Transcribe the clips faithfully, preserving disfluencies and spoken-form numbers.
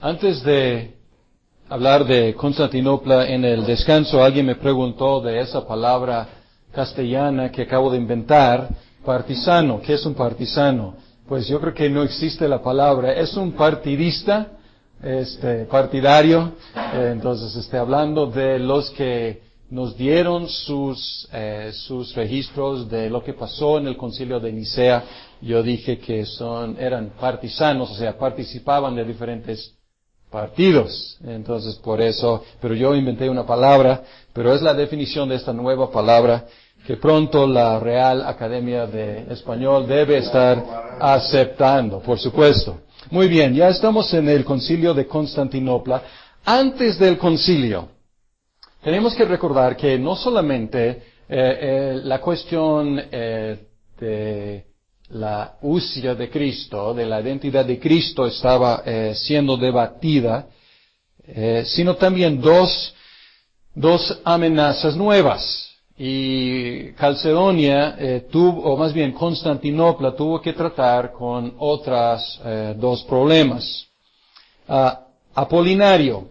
Antes de hablar de Constantinopla en el descanso, alguien me preguntó de esa palabra castellana que acabo de inventar, partisano. ¿Qué es un partisano? Pues yo creo que no existe la palabra. Es un partidista, este, partidario. Eh, entonces, esté hablando de los que nos dieron sus, eh, sus registros de lo que pasó en el Concilio de Nicea. Yo dije que son, eran partisanos, o sea, participaban de diferentes partidos. Entonces, por eso, pero yo inventé una palabra, pero es la definición de esta nueva palabra que pronto la Real Academia de Español debe estar aceptando, por supuesto. Muy bien, ya estamos en el Concilio de Constantinopla. Antes del concilio, tenemos que recordar que no solamente eh, eh, la cuestión eh, de la usia de Cristo, de la identidad de Cristo estaba eh, siendo debatida, eh, sino también dos, dos amenazas nuevas. Y Calcedonia eh, tuvo, o más bien Constantinopla tuvo que tratar con otras eh, dos problemas. Uh, Apolinario.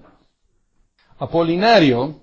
Apolinario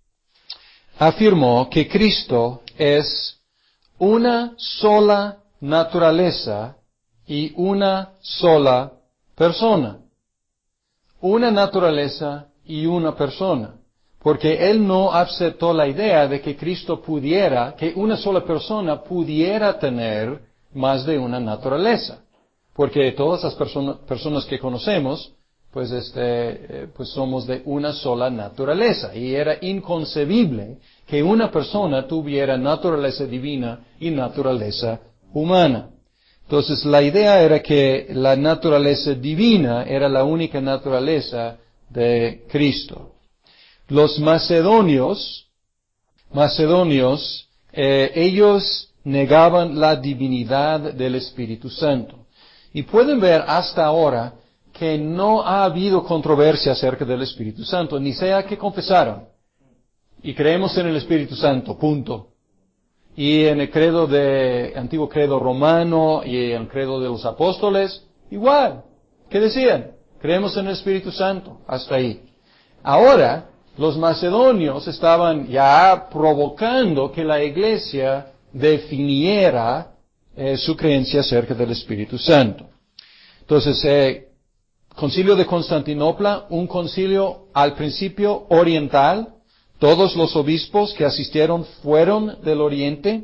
afirmó que Cristo es una sola naturaleza y una sola persona. Una naturaleza y una persona. Porque él no aceptó la idea de que Cristo pudiera, que una sola persona pudiera tener más de una naturaleza. Porque todas las personas, personas que conocemos, pues este, pues somos de una sola naturaleza. Y era inconcebible que una persona tuviera naturaleza divina y naturaleza humana. Entonces la idea era que la naturaleza divina era la única naturaleza de Cristo. Los macedonios, macedonios, eh, ellos negaban la divinidad del Espíritu Santo. Y pueden ver hasta ahora que no ha habido controversia acerca del Espíritu Santo, ni sea que confesaron. Y creemos en el Espíritu Santo, punto. Y en el credo de, antiguo credo romano y en el credo de los apóstoles, igual. ¿Qué decían? Creemos en el Espíritu Santo, hasta ahí. Ahora, los macedonios estaban ya provocando que la iglesia definiera eh, su creencia acerca del Espíritu Santo. Entonces, eh, Concilio de Constantinopla, un concilio al principio oriental. Todos los obispos que asistieron fueron del oriente.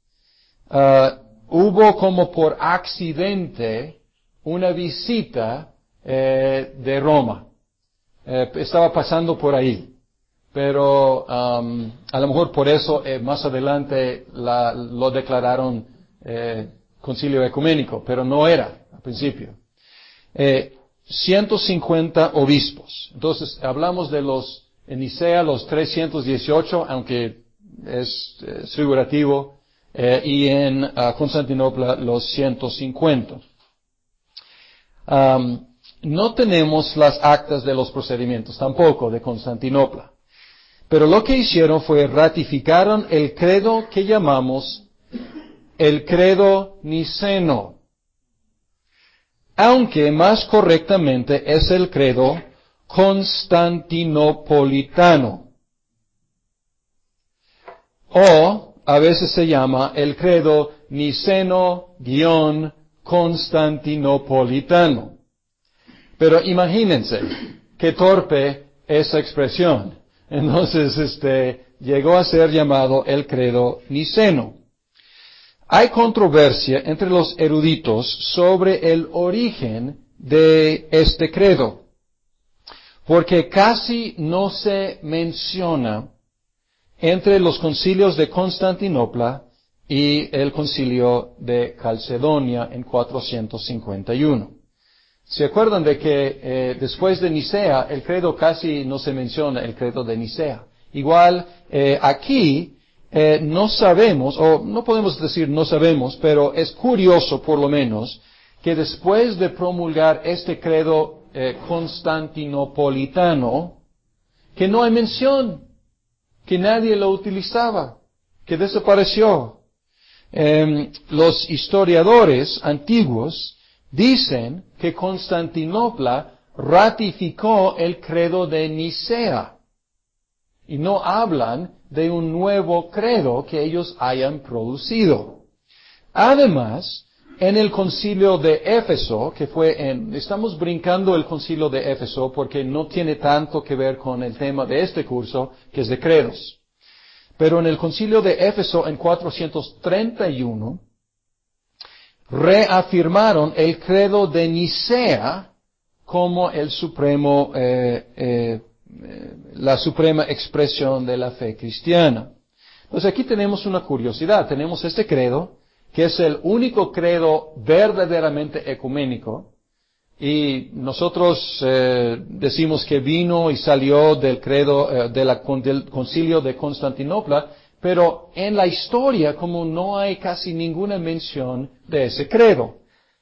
Uh, hubo como por accidente una visita eh, de Roma. Eh, estaba pasando por ahí. Pero um, a lo mejor por eso eh, más adelante la, lo declararon eh, concilio ecuménico, pero no era al principio. Eh, ciento cincuenta obispos. Entonces hablamos de los en Nicea los trescientos dieciocho, aunque es, es figurativo, eh, y en uh, Constantinopla los ciento cincuenta. Um, no tenemos las actas de los procedimientos tampoco de Constantinopla. Pero lo que hicieron fue ratificaron el credo que llamamos el credo niceno. Aunque más correctamente es el credo constantinopolitano. O a veces se llama el credo niceno-constantinopolitano. Pero imagínense qué torpe esa expresión. Entonces, este, llegó a ser llamado el credo niceno. Hay controversia entre los eruditos sobre el origen de este credo, porque casi no se menciona entre los concilios de Constantinopla y el concilio de Calcedonia en cuatrocientos cincuenta y uno. ¿Se acuerdan de que eh, después de Nicea el credo casi no se menciona, el credo de Nicea? Igual, eh, aquí eh, no sabemos, o no podemos decir no sabemos, pero es curioso por lo menos, que después de promulgar este credo eh, constantinopolitano, que no hay mención, que nadie lo utilizaba, que desapareció. Eh, los historiadores antiguos dicen que Constantinopla ratificó el credo de Nicea. Y no hablan de un nuevo credo que ellos hayan producido. Además, en el concilio de Éfeso, que fue en, estamos brincando el concilio de Éfeso porque no tiene tanto que ver con el tema de este curso, que es de credos. Pero en el concilio de Éfeso en cuatrocientos treinta y uno, reafirmaron el credo de Nicea como el supremo, eh, eh, eh, la suprema expresión de la fe cristiana. Entonces aquí tenemos una curiosidad. Tenemos este credo, que es el único credo verdaderamente ecuménico, y nosotros eh, decimos que vino y salió del credo eh, de la, del concilio de Constantinopla, pero en la historia como no hay casi ninguna mención de ese credo.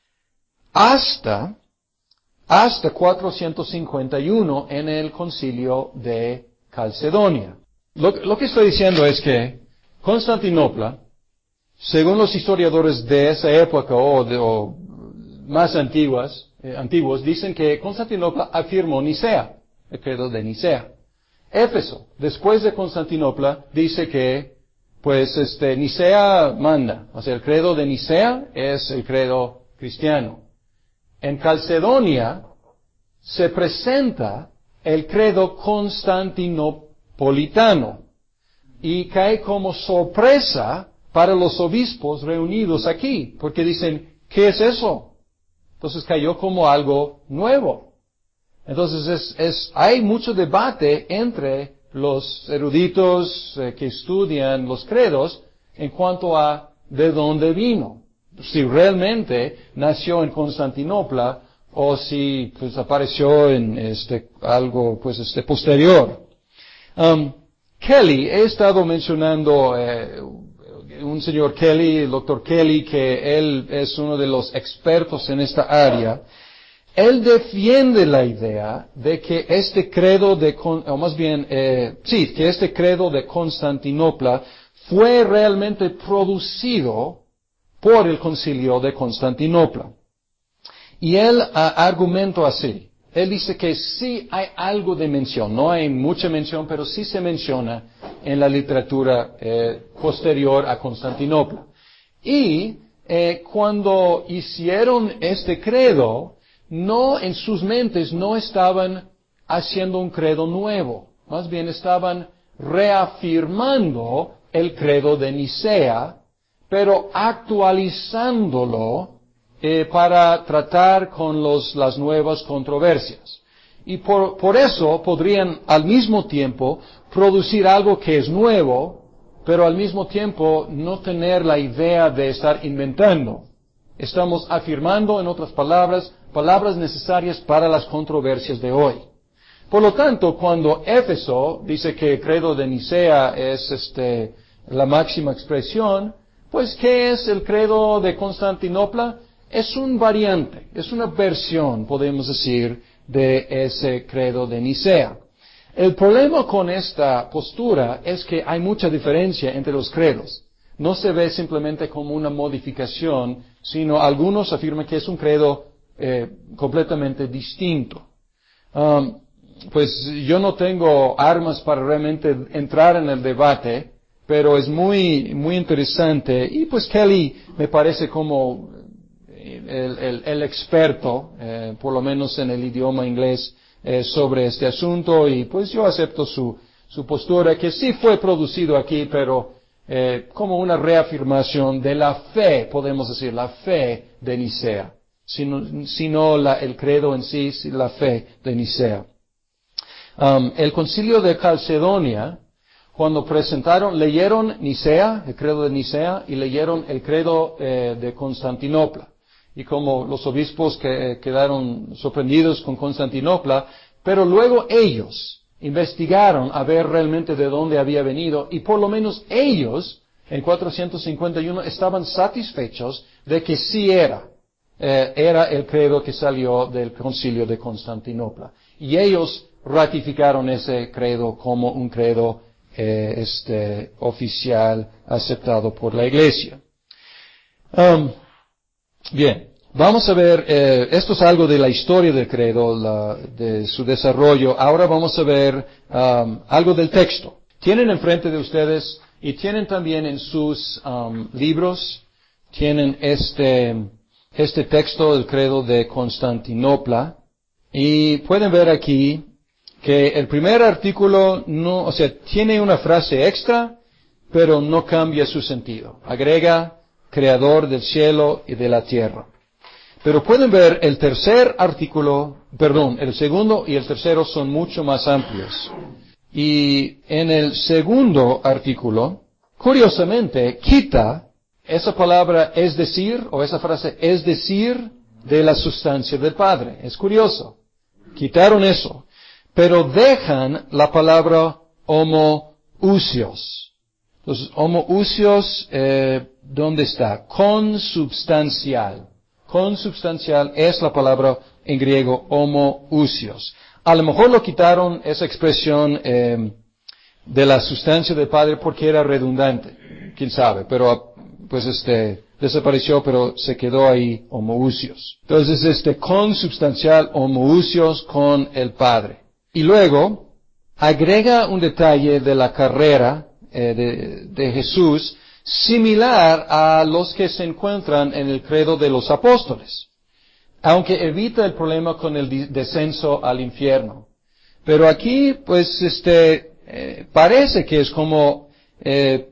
Hasta, hasta cuatrocientos cincuenta y uno en el concilio de Calcedonia. Lo, lo que estoy diciendo es que Constantinopla, según los historiadores de esa época o, de, o más antiguas, eh, antiguos, dicen que Constantinopla afirmó Nicea, el credo de Nicea. Éfeso, después de Constantinopla, dice que, pues, este, Nicea manda. O sea, el credo de Nicea es el credo cristiano. En Calcedonia se presenta el credo constantinopolitano y cae como sorpresa para los obispos reunidos aquí, porque dicen, ¿qué es eso? Entonces cayó como algo nuevo. Entonces es, es, hay mucho debate entre los eruditos eh, que estudian los credos en cuanto a de dónde vino. Si realmente nació en Constantinopla o si pues apareció en este algo pues este posterior. Um, Kelly, he estado mencionando eh, un señor Kelly, el doctor Kelly, que él es uno de los expertos en esta área. Él defiende la idea de que este credo de, o más bien, eh, sí, que este credo de Constantinopla fue realmente producido por el concilio de Constantinopla. Y él uh, argumenta así. Él dice que sí hay algo de mención, no hay mucha mención, pero sí se menciona en la literatura eh, posterior a Constantinopla. Y eh, cuando hicieron este credo, no en sus mentes no estaban haciendo un credo nuevo, más bien estaban reafirmando el credo de Nicea, pero actualizándolo Eh, para tratar con los, las nuevas controversias. Y por, por eso podrían al mismo tiempo producir algo que es nuevo, pero al mismo tiempo no tener la idea de estar inventando. Estamos afirmando, en otras palabras, palabras necesarias para las controversias de hoy. Por lo tanto, cuando Éfeso dice que el credo de Nicea es este, la máxima expresión, pues ¿qué es el credo de Constantinopla? Es un variante, es una versión, podemos decir, de ese credo de Nicea. El problema con esta postura es que hay mucha diferencia entre los credos. No se ve simplemente como una modificación, sino algunos afirman que es un credo eh, completamente distinto. Um, pues yo no tengo armas para realmente entrar en el debate, pero es muy, muy interesante. Y pues Kelly me parece como El, el, el experto, eh, por lo menos en el idioma inglés, eh, sobre este asunto, y pues yo acepto su, su postura, que sí fue producido aquí, pero eh, como una reafirmación de la fe, podemos decir, la fe de Nicea, sino, sino la, el credo en sí, la fe de Nicea. Um, el concilio de Calcedonia, cuando presentaron, leyeron Nicea, el credo de Nicea, y leyeron el credo eh, de Constantinopla. Y como los obispos que quedaron sorprendidos con Constantinopla, pero luego ellos investigaron a ver realmente de dónde había venido, y por lo menos ellos, en cuatrocientos cincuenta y uno, estaban satisfechos de que sí era, eh, era el credo que salió del concilio de Constantinopla. Y ellos ratificaron ese credo como un credo eh, este, oficial aceptado por la Iglesia. Um, Bien, Vamos a ver, eh, esto es algo de la historia del credo, la, de su desarrollo. Ahora vamos a ver um, algo del texto. Tienen enfrente de ustedes y tienen también en sus um, libros, tienen este, este texto del credo de Constantinopla. Y pueden ver aquí que el primer artículo no, o sea, tiene una frase extra, pero no cambia su sentido. Agrega creador del cielo y de la tierra. Pero pueden ver el tercer artículo, perdón, el segundo y el tercero son mucho más amplios. Y en el segundo artículo, curiosamente, quita esa palabra es decir, o esa frase es decir, de la sustancia del Padre. Es curioso. Quitaron eso. Pero dejan la palabra homoousios. Entonces, homoousios, eh, ¿dónde está? Consubstancial. Consubstancial es la palabra en griego homoousios. A lo mejor lo quitaron esa expresión eh, de la sustancia del Padre porque era redundante. Quién sabe, pero pues este desapareció, pero se quedó ahí homoousios. Entonces, este consubstancial homoousios con el Padre. Y luego agrega un detalle de la carrera eh, de, de Jesús similar a los que se encuentran en el credo de los apóstoles, aunque evita el problema con el descenso al infierno. Pero aquí, pues, este, eh, parece que es como eh,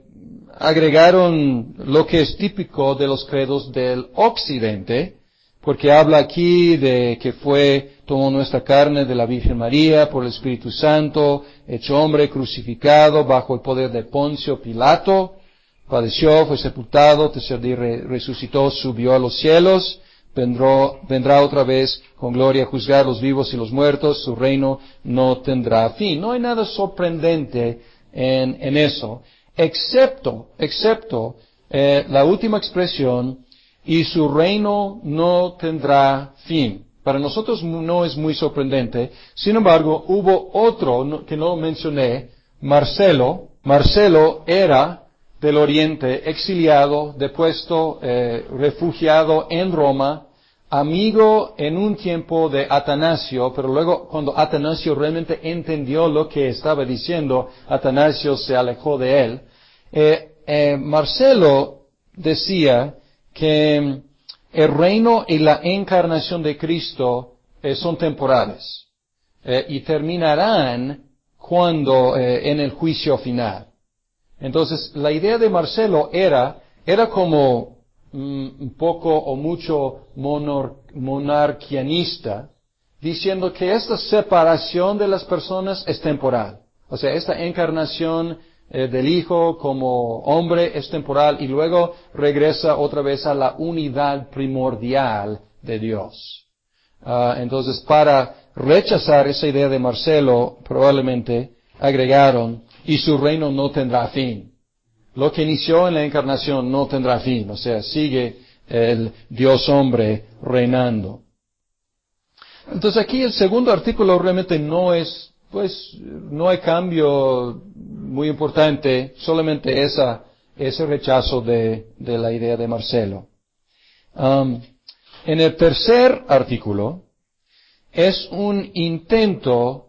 agregaron lo que es típico de los credos del occidente, porque habla aquí de que fue, tomó nuestra carne de la Virgen María por el Espíritu Santo, hecho hombre, crucificado bajo el poder de Poncio Pilato, padeció, fue sepultado, tercer día resucitó, subió a los cielos, vendrá, vendrá otra vez con gloria a juzgar los vivos y los muertos, su reino no tendrá fin. No hay nada sorprendente en, en eso, excepto, excepto eh, la última expresión, y su reino no tendrá fin. Para nosotros no es muy sorprendente. Sin embargo, hubo otro que no mencioné, Marcelo. Marcelo era del Oriente, exiliado, depuesto, eh, refugiado en Roma, amigo en un tiempo de Atanasio, pero luego cuando Atanasio realmente entendió lo que estaba diciendo, Atanasio se alejó de él. Eh, eh, Marcelo decía que el reino y la encarnación de Cristo eh, son temporales eh, y terminarán cuando eh, en el juicio final. Entonces, la idea de Marcelo era, era como mm, un poco o mucho monor, monarquianista, diciendo que esta separación de las personas es temporal. O sea, esta encarnación eh, del Hijo como hombre es temporal y luego regresa otra vez a la unidad primordial de Dios. Uh, entonces, para rechazar esa idea de Marcelo, probablemente agregaron y su reino no tendrá fin. Lo que inició en la encarnación no tendrá fin, o sea, sigue el Dios hombre reinando. Entonces aquí el segundo artículo realmente no es, pues, no hay cambio muy importante, solamente esa, ese rechazo de, de la idea de Marcelo. Um, en el tercer artículo es un intento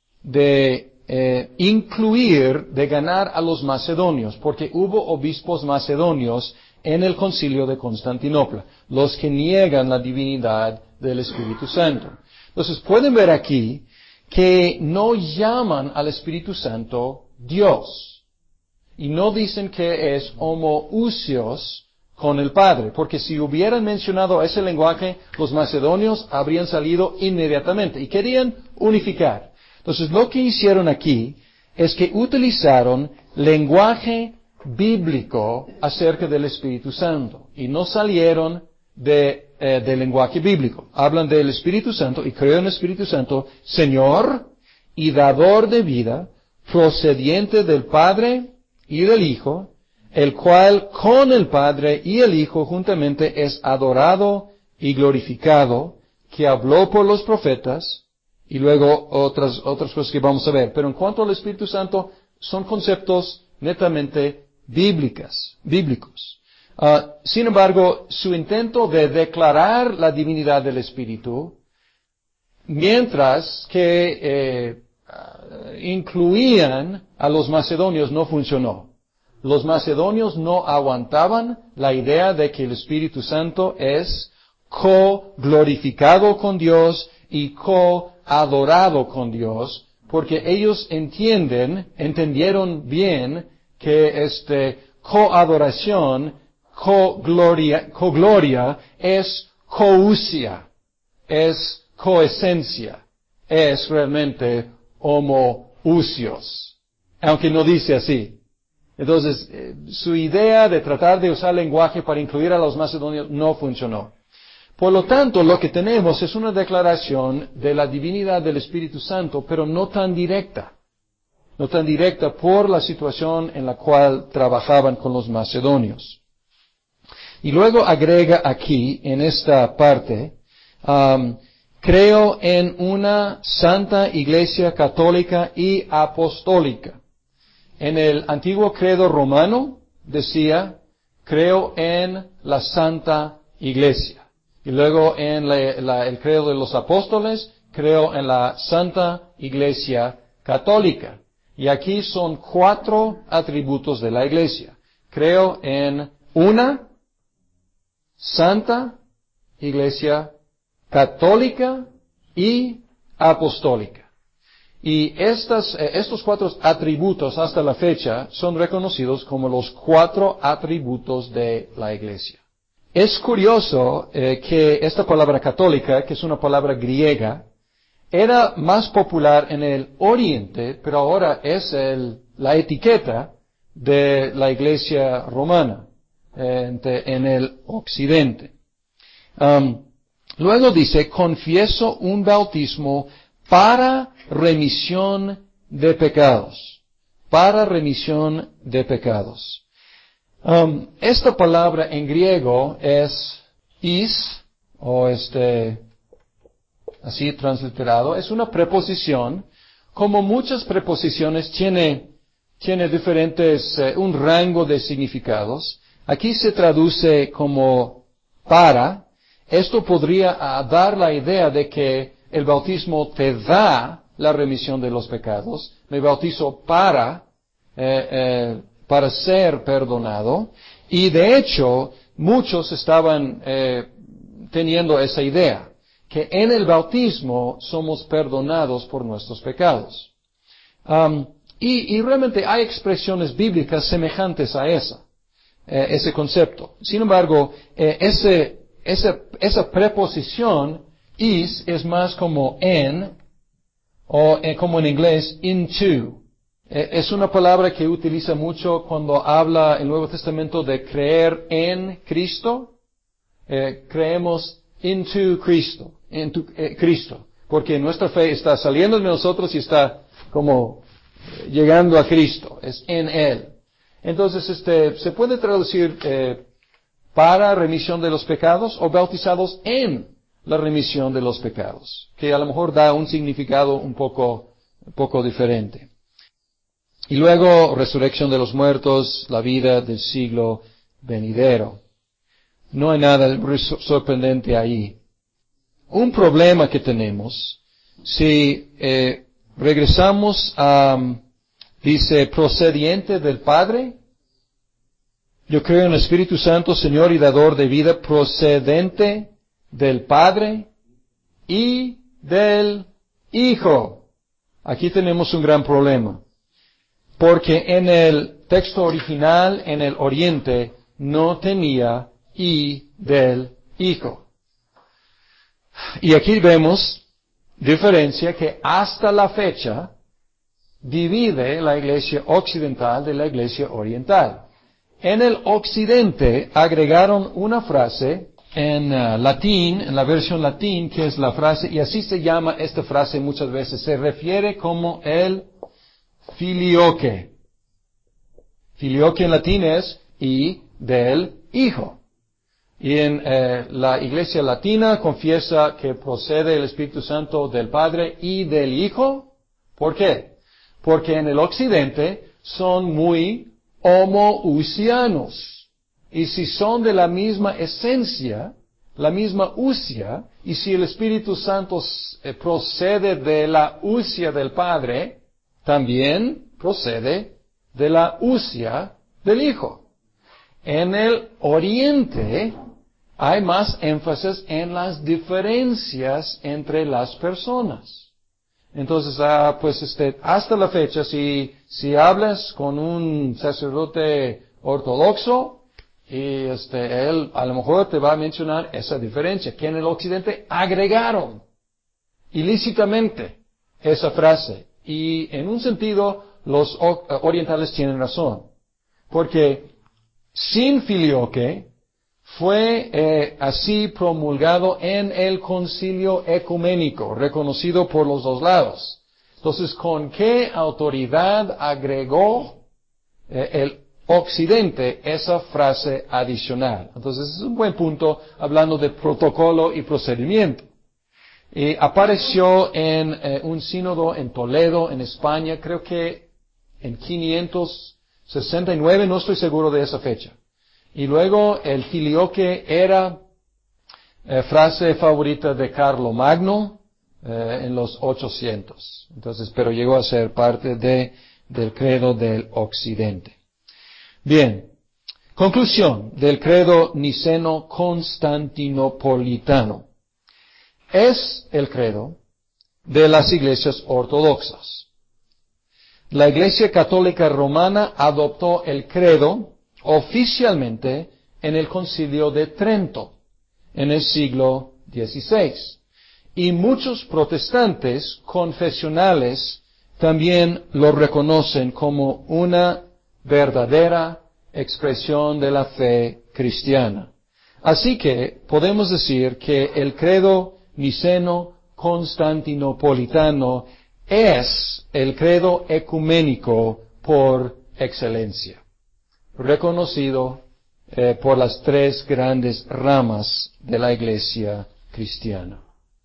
de Eh, incluir, de ganar a los macedonios, porque hubo obispos macedonios en el concilio de Constantinopla, los que niegan la divinidad del Espíritu Santo. Entonces pueden ver aquí que no llaman al Espíritu Santo Dios, y no dicen que es homoousios con el Padre, porque si hubieran mencionado ese lenguaje, los macedonios habrían salido inmediatamente, y querían unificar. Entonces, lo que hicieron aquí es que utilizaron lenguaje bíblico acerca del Espíritu Santo y no salieron de, eh, del lenguaje bíblico. Hablan del Espíritu Santo y creo en el Espíritu Santo, Señor y dador de vida, procediente del Padre y del Hijo, el cual con el Padre y el Hijo juntamente es adorado y glorificado, que habló por los profetas, y luego otras, otras cosas que vamos a ver. Pero en cuanto al Espíritu Santo, son conceptos netamente bíblicas, bíblicos. Uh, sin embargo, su intento de declarar la divinidad del Espíritu, mientras que eh, incluían a los macedonios, no funcionó. Los macedonios no aguantaban la idea de que el Espíritu Santo es co-glorificado con Dios y co-adorado con Dios, porque ellos entienden, entendieron bien que este co-adoración, co-gloria, co-gloria es co-usia, es coesencia, es realmente homoousios, aunque no dice así. Entonces, eh, su idea de tratar de usar lenguaje para incluir a los macedonios no funcionó. Por lo tanto, lo que tenemos es una declaración de la divinidad del Espíritu Santo, pero no tan directa. No tan directa por la situación en la cual trabajaban con los macedonios. Y luego agrega aquí, en esta parte, um, creo en una santa iglesia católica y apostólica. En el antiguo credo romano decía, creo en la santa iglesia. Y luego en la, la, el credo de los apóstoles, creo en la santa iglesia católica. Y aquí son cuatro atributos de la iglesia. Creo en una santa iglesia católica y apostólica. Y estas, eh, estos cuatro atributos hasta la fecha son reconocidos como los cuatro atributos de la iglesia. Es curioso eh, que esta palabra católica, que es una palabra griega, era más popular en el Oriente, pero ahora es el, la etiqueta de la iglesia romana eh, en el Occidente. Um, luego dice, confieso un bautismo para remisión de pecados. Para remisión de pecados. Um, esta palabra en griego es is, o este, así transliterado, es una preposición. Como muchas preposiciones tiene, tiene diferentes, eh, un rango de significados. Aquí se traduce como para. Esto podría uh, dar la idea de que el bautismo te da la remisión de los pecados. Me bautizo para, eh, eh, para ser perdonado. Y de hecho, muchos estaban eh, teniendo esa idea, que en el bautismo somos perdonados por nuestros pecados. Um, y, y realmente hay expresiones bíblicas semejantes a esa, eh, ese concepto. Sin embargo, eh, ese, esa, esa preposición is es más como en, o eh, como en inglés, into. Eh, es una palabra que utiliza mucho cuando habla el Nuevo Testamento de creer en Cristo. Eh, creemos into Cristo, into eh, Cristo, porque nuestra fe está saliendo de nosotros y está como llegando a Cristo, es en Él. Entonces, este, se puede traducir eh, para remisión de los pecados o bautizados en la remisión de los pecados, que a lo mejor da un significado un poco, un poco diferente. Y luego, resurrección de los muertos, la vida del siglo venidero. No hay nada sorprendente ahí. Un problema que tenemos, si eh, regresamos a, dice, procediente del Padre, yo creo en el Espíritu Santo, Señor y dador de vida, procedente del Padre y del Hijo. Aquí tenemos un gran problema, porque en el texto original, en el Oriente, no tenía y del Hijo. Y aquí vemos diferencia que hasta la fecha divide la iglesia occidental de la iglesia oriental. En el occidente agregaron una frase en uh, latín, en la versión latín, que es la frase, y así se llama esta frase muchas veces, se refiere como el filioque. Filioque en latín es y del Hijo. Y en eh, la iglesia latina confiesa que procede el Espíritu Santo del Padre y del Hijo. ¿Por qué? Porque en el occidente son muy homoousianos. y si son de la misma esencia, la misma usia, y si el Espíritu Santo eh, procede de la usia del Padre, también procede de la usia del Hijo. En el Oriente hay más énfasis en las diferencias entre las personas. Entonces, ah, pues este, hasta la fecha, si, si hablas con un sacerdote ortodoxo, y este, él a lo mejor te va a mencionar esa diferencia, que en el Occidente agregaron ilícitamente esa frase. Y en un sentido, los orientales tienen razón. Porque sin filioque fue eh, así promulgado en el concilio ecuménico, reconocido por los dos lados. Entonces, ¿con qué autoridad agregó eh, el Occidente esa frase adicional? Entonces, es un buen punto hablando de protocolo y procedimiento. Y apareció en eh, un sínodo en Toledo, en España, creo que en quinientos sesenta y nueve, no estoy seguro de esa fecha. Y luego el filioque era eh, frase favorita de Carlomagno eh, en los ochocientos. Entonces, pero llegó a ser parte de, del credo del Occidente. Bien, conclusión del credo niceno-constantinopolitano. Es el credo de las iglesias ortodoxas. La Iglesia Católica Romana adoptó el credo oficialmente en el Concilio de Trento, en el siglo dieciséis. Y muchos protestantes confesionales también lo reconocen como una verdadera expresión de la fe cristiana. Así que podemos decir que el credo niceno-constantinopolitano es el credo ecuménico por excelencia, reconocido eh, por las tres grandes ramas de la Iglesia cristiana.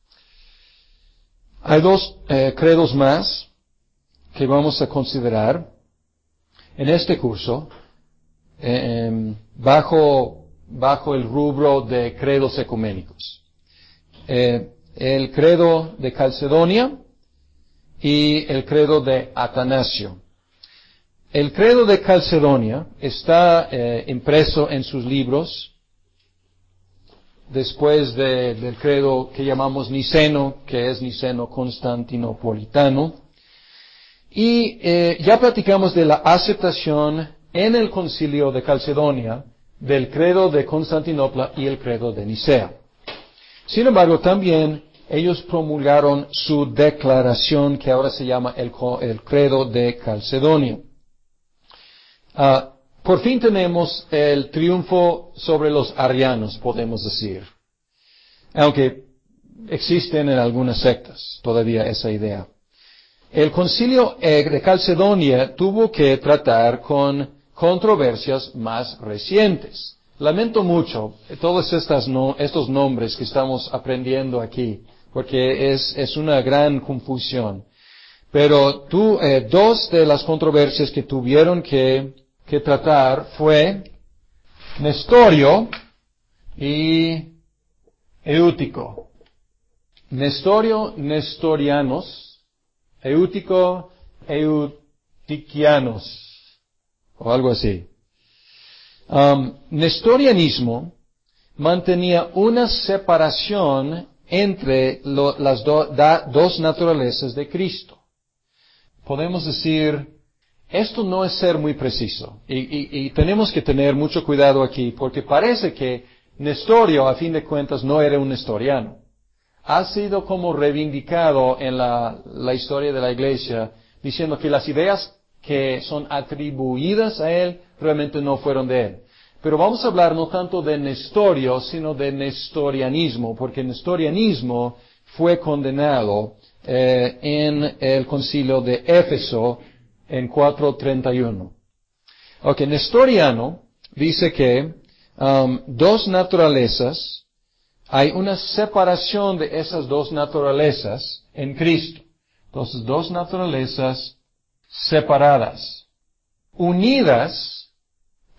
Hay dos eh, credos más que vamos a considerar en este curso, eh, bajo, bajo el rubro de credos ecuménicos. Eh, el credo de Calcedonia y el credo de Atanasio. El credo de Calcedonia está eh, impreso en sus libros después de, del credo que llamamos niceno, que es niceno-constantinopolitano. Y eh, ya platicamos de la aceptación en el concilio de Calcedonia del credo de Constantinopla y el credo de Nicea. Sin embargo, también ellos promulgaron su declaración que ahora se llama el, el credo de Calcedonia. Uh, por fin tenemos el triunfo sobre los arianos, podemos decir. Aunque existen en algunas sectas todavía esa idea. El concilio de Calcedonia tuvo que tratar con controversias más recientes. Lamento mucho todos estas no, estos nombres que estamos aprendiendo aquí, porque es, es una gran confusión. Pero tú, eh, dos de las controversias que tuvieron que, que tratar fue Nestorio y Eútico. Nestorio, nestorianos, Eútico, euticianos, o algo así. Um, nestorianismo mantenía una separación entre lo, las do, da, dos naturalezas de Cristo. Podemos decir, esto no es ser muy preciso, y, y, y tenemos que tener mucho cuidado aquí, porque parece que Nestorio, a fin de cuentas, no era un nestoriano. Ha sido como reivindicado en la, la historia de la Iglesia, diciendo que las ideas que son atribuidas a él realmente no fueron de él. Pero vamos a hablar no tanto de Nestorio, sino de nestorianismo, porque el nestorianismo fue condenado eh, en el concilio de Éfeso en cuatrocientos treinta y uno. Ok, nestoriano dice que um, dos naturalezas, hay una separación de esas dos naturalezas en Cristo. Entonces, dos naturalezas separadas, unidas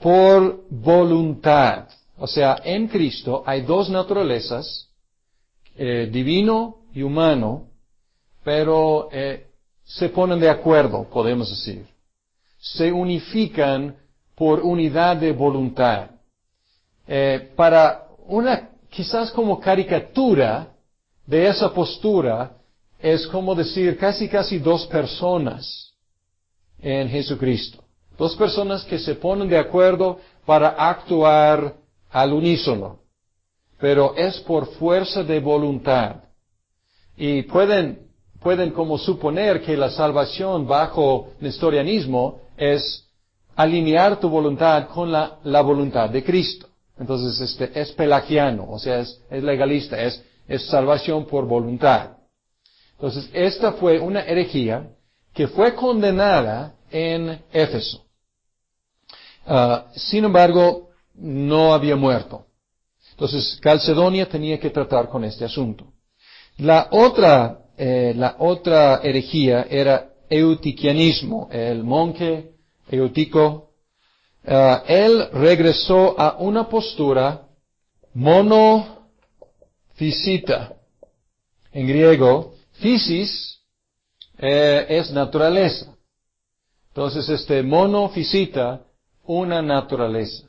por voluntad. O sea, en Cristo hay dos naturalezas, eh, divino y humano, pero eh, se ponen de acuerdo, podemos decir. Se unifican por unidad de voluntad. Eh, para una, quizás como caricatura de esa postura, es como decir casi casi dos personas en Jesucristo. Dos personas que se ponen de acuerdo para actuar al unísono. Pero es por fuerza de voluntad. Y pueden, pueden como suponer que la salvación bajo nestorianismo es alinear tu voluntad con la, la voluntad de Cristo. Entonces, este, es pelagiano, o sea, es, es legalista, es, es salvación por voluntad. Entonces, esta fue una herejía que fue condenada en Éfeso. Uh, sin embargo, no había muerto. Entonces, Calcedonia tenía que tratar con este asunto. La otra, eh, la otra herejía era eutiquianismo, el monje Eutico. Uh, él regresó a una postura monofisita. En griego, physis eh, es naturaleza. Entonces, este monofisita, una naturaleza.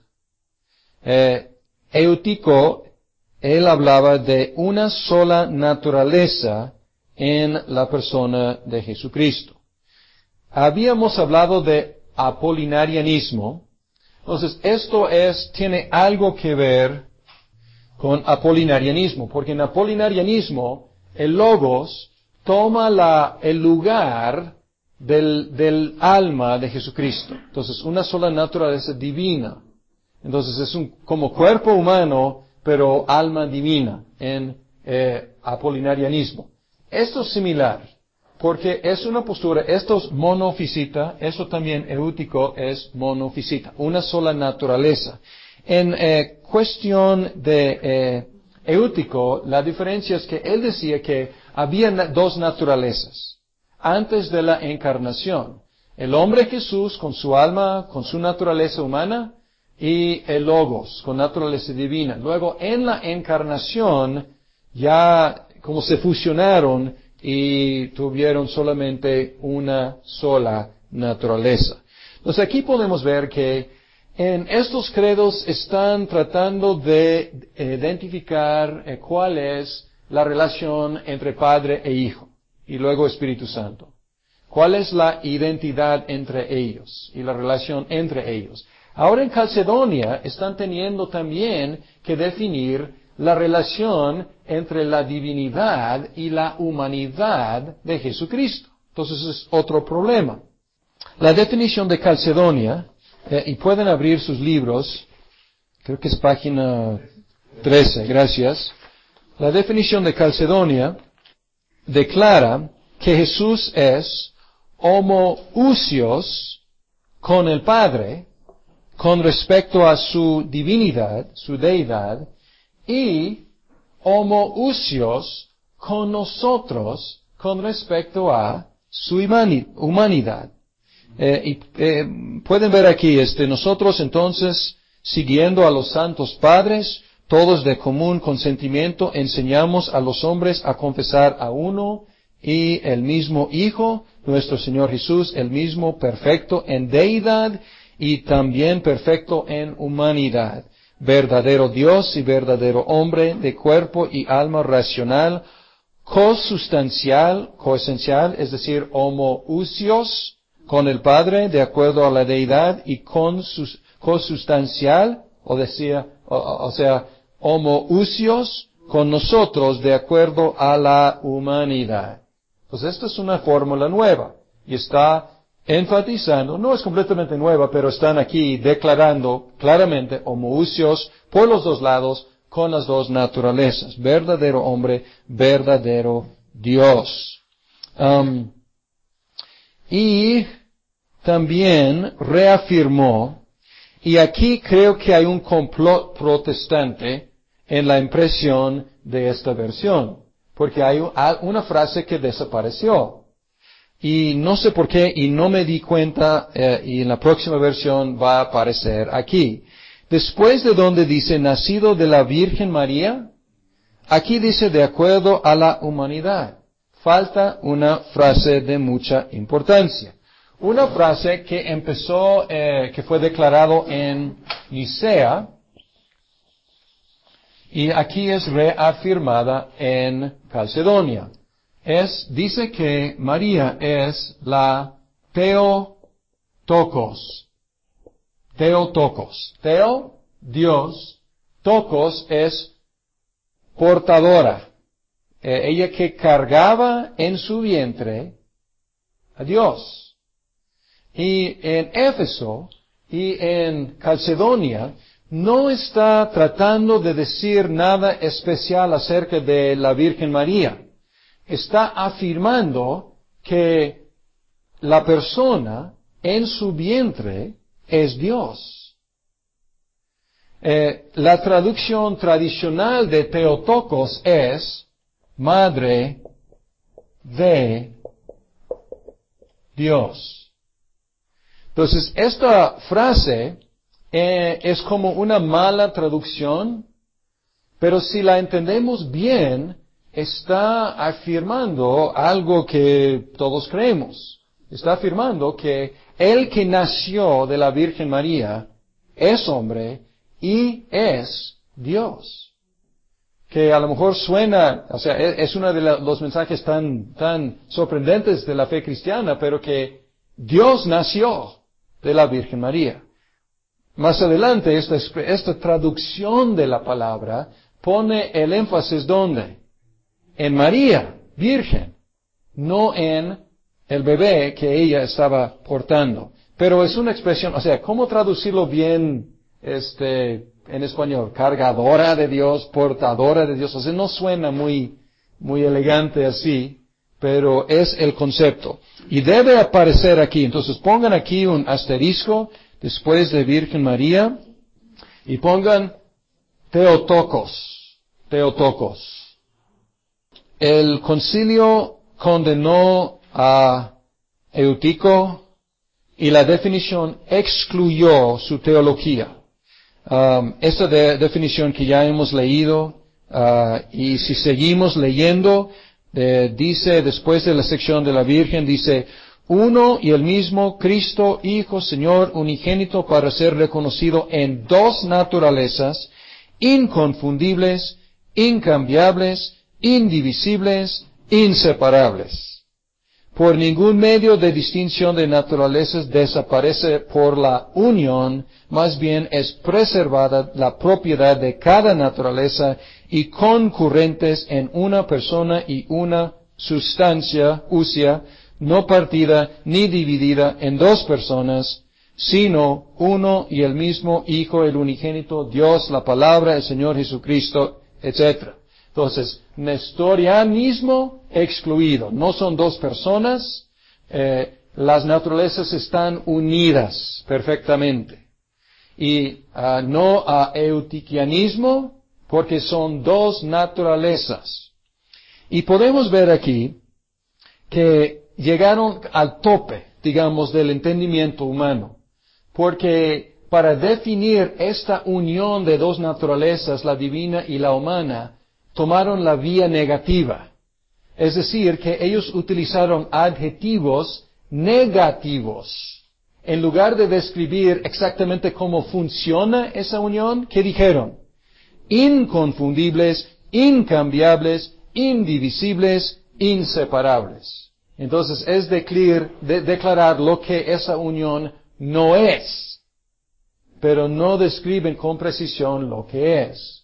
Eh, Eutico, él hablaba de una sola naturaleza en la persona de Jesucristo. Habíamos hablado de apolinarianismo. Entonces, esto es, tiene algo que ver con apolinarianismo, porque en apolinarianismo, el logos toma la, el lugar del, del alma de Jesucristo. Entonces, una sola naturaleza divina. Entonces, es un, como cuerpo humano, pero alma divina en eh, apolinarianismo. Esto es similar, porque es una postura, esto es monofisita, eso también eútico es monofisita, una sola naturaleza. En eh, cuestión de eh, eútico, la diferencia es que él decía que había na- dos naturalezas antes de la encarnación. El hombre Jesús con su alma, con su naturaleza humana, y el Logos con naturaleza divina. Luego, en la encarnación, ya como se fusionaron y tuvieron solamente una sola naturaleza. Entonces aquí podemos ver que en estos credos están tratando de identificar eh, cuál es la relación entre Padre e Hijo y luego Espíritu Santo. ¿Cuál es la identidad entre ellos y la relación entre ellos? Ahora en Calcedonia están teniendo también que definir la relación entre la divinidad y la humanidad de Jesucristo. Entonces es otro problema. La definición de Calcedonia, eh, y pueden abrir sus libros, creo que es página trece, gracias. La definición de Calcedonia declara que Jesús es homoousios con el Padre, con respecto a su divinidad, su deidad, y homoousios con nosotros con respecto a su humanidad. Eh, y eh, pueden ver aquí, este, nosotros entonces, siguiendo a los santos padres, todos de común consentimiento, enseñamos a los hombres a confesar a uno y el mismo Hijo, nuestro Señor Jesús, el mismo perfecto en deidad y también perfecto en humanidad, verdadero Dios y verdadero hombre, de cuerpo y alma racional, cosustancial, coesencial, es decir, homoousios con el Padre, de acuerdo a la deidad, y con sus, cosustancial, o, decía, o, o sea, homoousios con nosotros, de acuerdo a la humanidad. Pues esta es una fórmula nueva, y está enfatizando, no es completamente nueva, pero están aquí declarando claramente homoousios por los dos lados, con las dos naturalezas, verdadero hombre, verdadero Dios. Um, y también reafirmó, y aquí creo que hay un complot protestante en la impresión de esta versión, porque hay una frase que desapareció. Y no sé por qué, y no me di cuenta, eh, y en la próxima versión va a aparecer aquí. Después de donde dice, nacido de la Virgen María, aquí dice, de acuerdo a la humanidad. Falta una frase de mucha importancia. Una frase que empezó, eh, que fue declarado en Nicea, y aquí es reafirmada en Calcedonia. Es, dice que María es la Theotokos. Theotokos. Theo, Dios. Tokos es portadora. Eh, ella que cargaba en su vientre a Dios. Y en Éfeso y en Calcedonia no está tratando de decir nada especial acerca de la Virgen María. Está afirmando que la persona en su vientre es Dios. Eh, la traducción tradicional de Theotokos es madre de Dios. Entonces, esta frase eh, es como una mala traducción, pero si la entendemos bien, está afirmando algo que todos creemos. Está afirmando que el que nació de la Virgen María es hombre y es Dios. Que a lo mejor suena, o sea, es uno de los mensajes tan, tan sorprendentes de la fe cristiana, pero que Dios nació de la Virgen María. Más adelante, esta, esta traducción de la palabra pone el énfasis ¿dónde? En María, virgen, no en el bebé que ella estaba portando. Pero es una expresión, o sea, ¿cómo traducirlo bien, este, en español? Cargadora de Dios, portadora de Dios. O sea, no suena muy, muy elegante así, pero es el concepto. Y debe aparecer aquí. Entonces pongan aquí un asterisco después de Virgen María y pongan Theotokos. Theotokos. El concilio condenó a Eutico y la definición excluyó su teología. Um, esta de, definición que ya hemos leído, uh, y si seguimos leyendo, de, dice, después de la sección de la Virgen, dice, uno y el mismo Cristo, Hijo, Señor, unigénito para ser reconocido en dos naturalezas, inconfundibles, incambiables, indivisibles, inseparables. Por ningún medio de distinción de naturalezas desaparece por la unión, más bien es preservada la propiedad de cada naturaleza y concurrentes en una persona y una sustancia úsea, no partida ni dividida en dos personas, sino uno y el mismo Hijo, el unigénito, Dios, la palabra, el Señor Jesucristo, etcétera. Entonces, nestorianismo excluido. No son dos personas. Eh, las naturalezas están unidas perfectamente. Y uh, no a eutiquianismo, porque son dos naturalezas. Y podemos ver aquí que llegaron al tope, digamos, del entendimiento humano. Porque para definir esta unión de dos naturalezas, la divina y la humana, tomaron la vía negativa. Es decir, que ellos utilizaron adjetivos negativos. En lugar de describir exactamente cómo funciona esa unión, ¿qué dijeron? Inconfundibles, incambiables, indivisibles, inseparables. Entonces es declir, de, declarar lo que esa unión no es, pero no describen con precisión lo que es.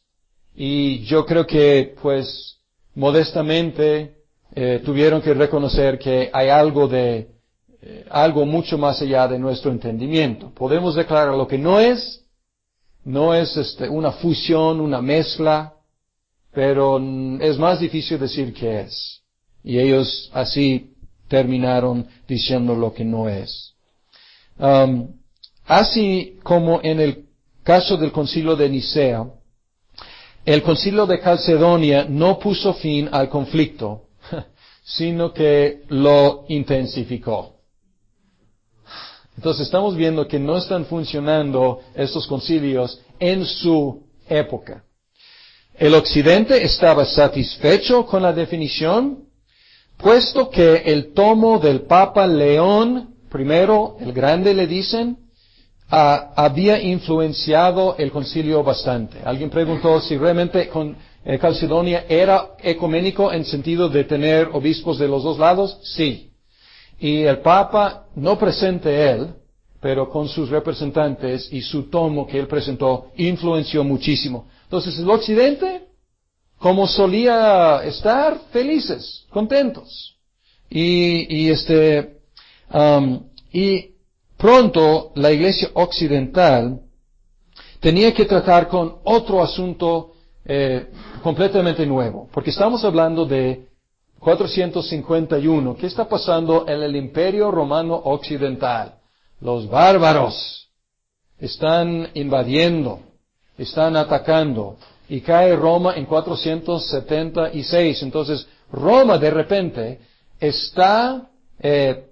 Y yo creo que, pues, modestamente, eh, tuvieron que reconocer que hay algo de, eh, algo mucho más allá de nuestro entendimiento. Podemos declarar lo que no es, no es este, una fusión, una mezcla, pero mm, es más difícil decir qué es. Y ellos así terminaron diciendo lo que no es. Um, así como en el caso del concilio de Nicea, el concilio de Calcedonia no puso fin al conflicto, sino que lo intensificó. Entonces estamos viendo que no están funcionando estos concilios en su época. El Occidente estaba satisfecho con la definición, puesto que el tomo del Papa León primero, el Grande le dicen, uh, había influenciado el concilio bastante. Alguien preguntó si realmente con, eh, Calcedonia era ecuménico en sentido de tener obispos de los dos lados. Sí. Y el Papa, no presente él, pero con sus representantes y su tomo que él presentó, influenció muchísimo. Entonces el Occidente, como solía estar, felices, contentos. Y, y este, um, y pronto la Iglesia Occidental tenía que tratar con otro asunto eh, completamente nuevo, porque estamos hablando de cuatrocientos cincuenta y uno. ¿Qué está pasando en el Imperio Romano Occidental? Los bárbaros están invadiendo, están atacando, y cae Roma en cuatrocientos setenta y seis. Entonces, Roma de repente está eh,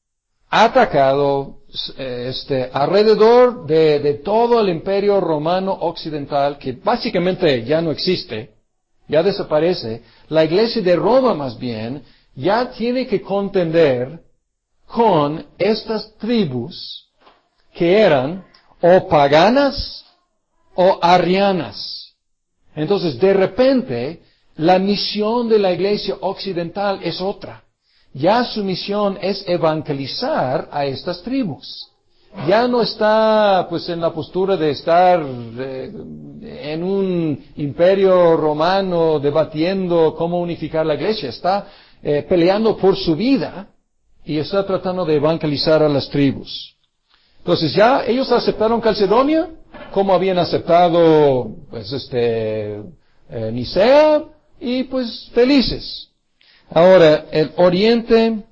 atacado eh, este, alrededor de, de todo el Imperio Romano Occidental, que básicamente ya no existe, ya desaparece. La Iglesia de Roma, más bien, ya tiene que contender con estas tribus que eran o paganas o arrianas. Entonces, de repente, la misión de la Iglesia Occidental es otra. Ya su misión es evangelizar a estas tribus. Ya no está, pues, en la postura de estar eh, en un imperio romano debatiendo cómo unificar la Iglesia. Está eh, peleando por su vida y está tratando de evangelizar a las tribus. Entonces, ya ellos aceptaron Calcedonia, como habían aceptado, pues, este, eh, Nicea, y pues, felices. Ahora, el Oriente,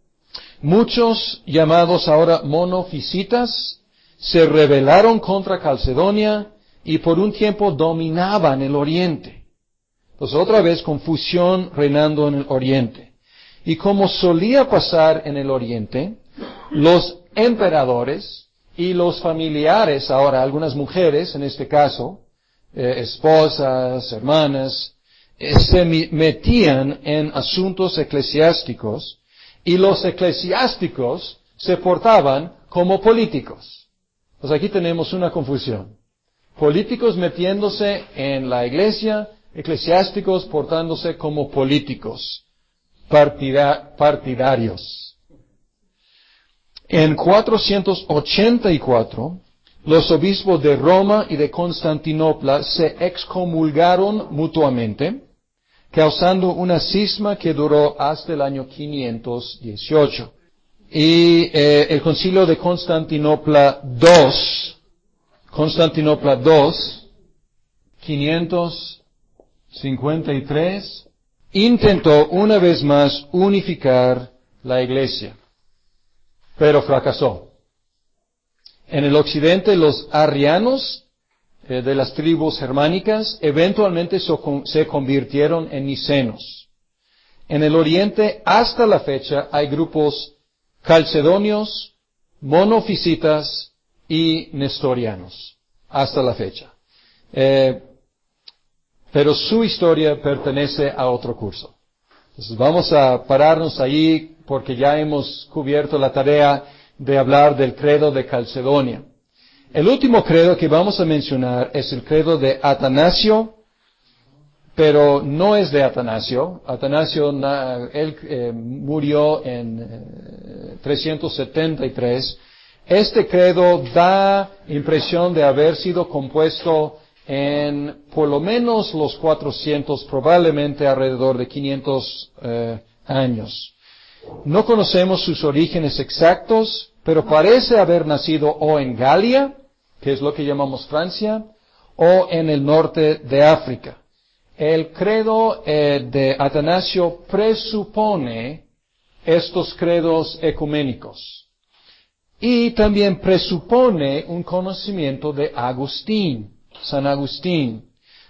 muchos llamados ahora monofisitas, se rebelaron contra Calcedonia y por un tiempo dominaban el Oriente. Entonces, otra vez, confusión reinando en el Oriente. Y como solía pasar en el Oriente, los emperadores y los familiares, ahora algunas mujeres en este caso, eh, esposas, hermanas, eh, se metían en asuntos eclesiásticos y los eclesiásticos se portaban como políticos. Pues aquí tenemos una confusión. Políticos metiéndose en la iglesia, eclesiásticos portándose como políticos, partida- partidarios. En cuatrocientos ochenta y cuatro, los obispos de Roma y de Constantinopla se excomulgaron mutuamente, causando una cisma que duró hasta el año quinientos dieciocho. Y eh, el concilio de Constantinopla dos, Constantinopla dos, quinientos cincuenta y tres, intentó una vez más unificar la iglesia, pero fracasó. En el occidente, los arrianos eh, de las tribus germánicas eventualmente so, se convirtieron en nicenos. En el oriente, hasta la fecha, hay grupos calcedonios, monofisitas y nestorianos. Hasta la fecha. Eh, pero su historia pertenece a otro curso. Entonces vamos a pararnos ahí porque ya hemos cubierto la tarea de hablar del credo de Calcedonia. El último credo que vamos a mencionar es el credo de Atanasio, pero no es de Atanasio. Atanasio, él eh, murió en eh, trescientos setenta y tres. Este credo da impresión de haber sido compuesto en por lo menos los cuatrocientos, probablemente alrededor de quinientos eh, años. No conocemos sus orígenes exactos, pero parece haber nacido o en Galia, que es lo que llamamos Francia, o en el norte de África. El credo eh, de Atanasio presupone estos credos ecuménicos. Y también presupone un conocimiento de Agustín, San Agustín,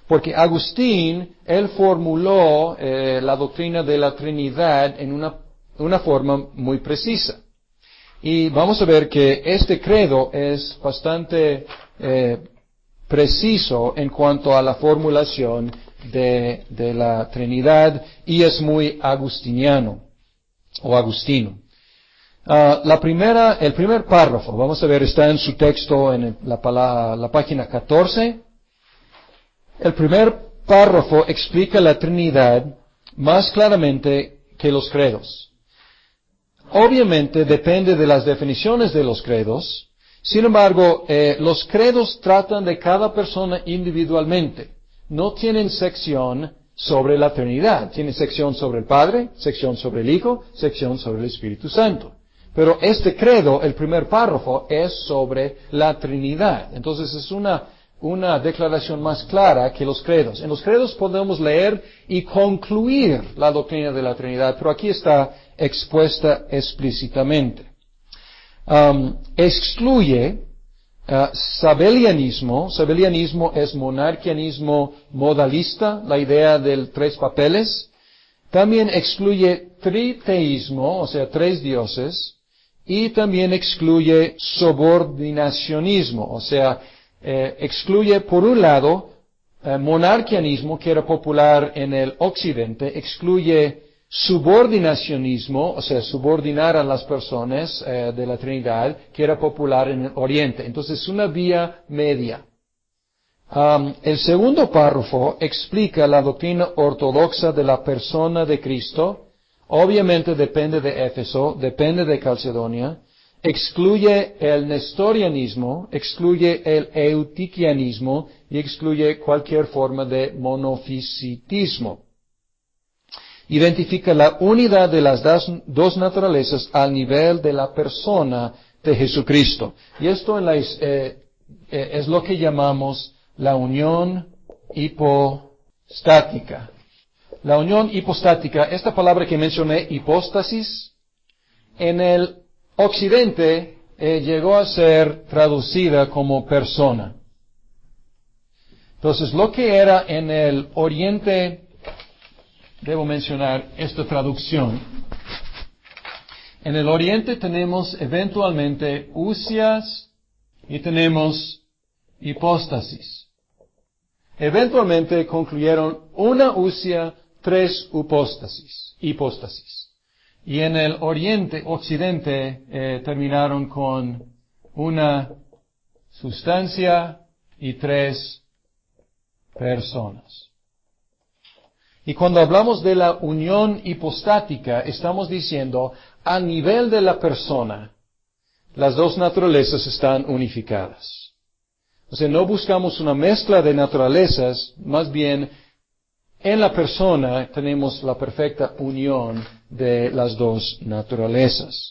Porque Agustín, él formuló eh, la doctrina de la Trinidad en una, una forma muy precisa. Y vamos a ver que este credo es bastante eh, preciso en cuanto a la formulación de, de la Trinidad y es muy agustiniano o agustino. Uh, la primera, el primer párrafo, vamos a ver, está en su texto en el, la, la, la página catorce. El primer párrafo explica la Trinidad más claramente que los credos. Obviamente depende de las definiciones de los credos. Sin embargo, eh, los credos tratan de cada persona individualmente. No tienen sección sobre la Trinidad. Tienen sección sobre el Padre, sección sobre el Hijo, sección sobre el Espíritu Santo. Pero este credo, el primer párrafo, es sobre la Trinidad. Entonces es una, una declaración más clara que los credos. En los credos podemos leer y concluir la doctrina de la Trinidad, pero aquí está expuesta explícitamente. Um, excluye uh, sabelianismo. Sabelianismo es monarquianismo modalista, la idea de tres papeles. También excluye triteísmo, o sea, tres dioses. Y también excluye subordinacionismo, o sea, eh, excluye por un lado eh, monarquianismo, que era popular en el occidente, excluye subordinacionismo, o sea, subordinar a las personas eh, de la Trinidad, que era popular en el oriente. Entonces, es una vía media. Um, el segundo párrafo explica la doctrina ortodoxa de la persona de Cristo. Obviamente depende de Éfeso, depende de Calcedonia, excluye el nestorianismo, excluye el eutiquianismo y excluye cualquier forma de monofisitismo. Identifica la unidad de las das, dos naturalezas al nivel de la persona de Jesucristo. Y esto en la, eh, eh, es lo que llamamos la unión hipostática. La unión hipostática, esta palabra que mencioné, hipóstasis, en el occidente eh, llegó a ser traducida como persona. Entonces, lo que era en el oriente, debo mencionar esta traducción. En el oriente tenemos eventualmente usias y tenemos hipóstasis. Eventualmente concluyeron una usia, tres hipóstasis, hipóstasis. Y en el oriente, occidente, eh, terminaron con una sustancia y tres personas. Y cuando hablamos de la unión hipostática, estamos diciendo, a nivel de la persona, las dos naturalezas están unificadas. O sea, no buscamos una mezcla de naturalezas, más bien, en la persona tenemos la perfecta unión de las dos naturalezas.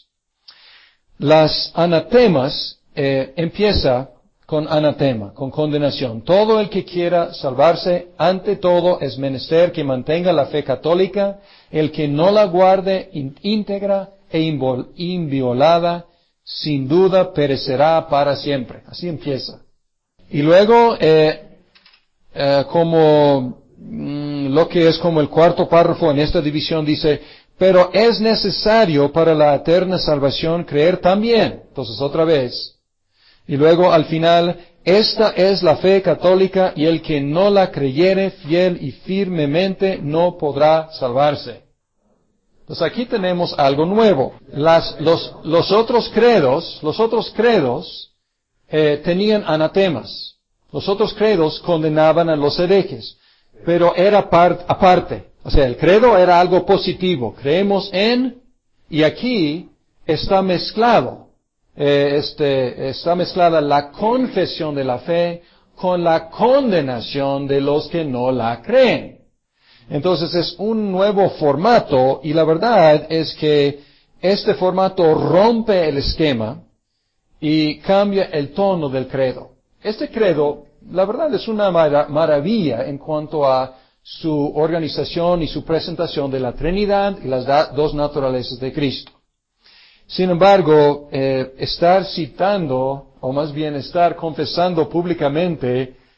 Las anatemas, eh, empieza con anatema, con condenación. Todo el que quiera salvarse, ante todo es menester que mantenga la fe católica, el que no la guarde íntegra e inviolada, sin duda perecerá para siempre. Así empieza. Y luego, eh, eh, como mm, lo que es como el cuarto párrafo en esta división dice, pero es necesario para la eterna salvación creer también. Entonces otra vez. Y luego al final, esta es la fe católica y el que no la creyere fiel y firmemente no podrá salvarse. Entonces aquí tenemos algo nuevo. Las, los, los otros credos, los otros credos, eh, tenían anatemas. Los otros credos condenaban a los herejes. Pero era part, aparte. O sea, el credo era algo positivo. Creemos en, y aquí está mezclado. Eh, este, está mezclada la confesión de la fe con la condenación de los que no la creen. Entonces es un nuevo formato y la verdad es que este formato rompe el esquema y cambia el tono del credo. Este credo, la verdad, es una mara- maravilla en cuanto a su organización y su presentación de la Trinidad y las da- dos naturalezas de Cristo. Sin embargo, eh, estar citando, o más bien estar confesando públicamente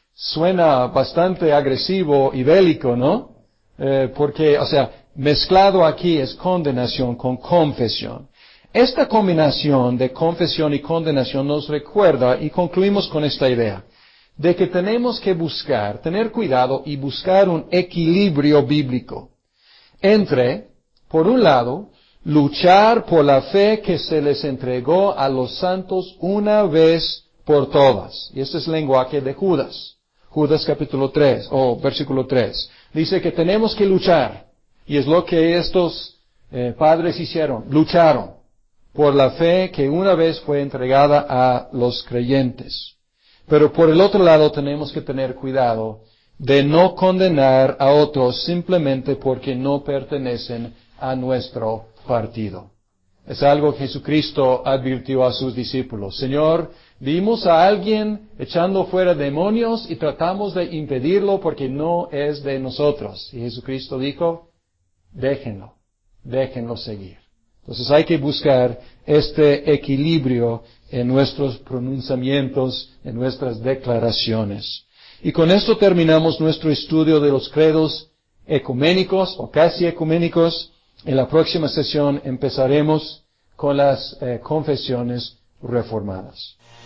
suena bastante agresivo y bélico, ¿no? Eh, porque, o sea, mezclado aquí es condenación con confesión. Esta combinación de confesión y condenación nos recuerda, y concluimos con esta idea, de que tenemos que buscar, tener cuidado y buscar un equilibrio bíblico entre, por un lado, luchar por la fe que se les entregó a los santos una vez por todas. Y este es el lenguaje de Judas. Judas capítulo tres, o versículo tres. Dice que tenemos que luchar. Y es lo que estos eh, padres hicieron. Lucharon por la fe que una vez fue entregada a los creyentes. Pero por el otro lado tenemos que tener cuidado de no condenar a otros simplemente porque no pertenecen a nuestro partido. Es algo que Jesucristo advirtió a sus discípulos. Señor, vimos a alguien echando fuera demonios y tratamos de impedirlo porque no es de nosotros. Y Jesucristo dijo, déjenlo, déjenlo seguir. Entonces hay que buscar este equilibrio en nuestros pronunciamientos, en nuestras declaraciones. Y con esto terminamos nuestro estudio de los credos ecuménicos o casi ecuménicos. En la próxima sesión empezaremos con las eh, confesiones reformadas.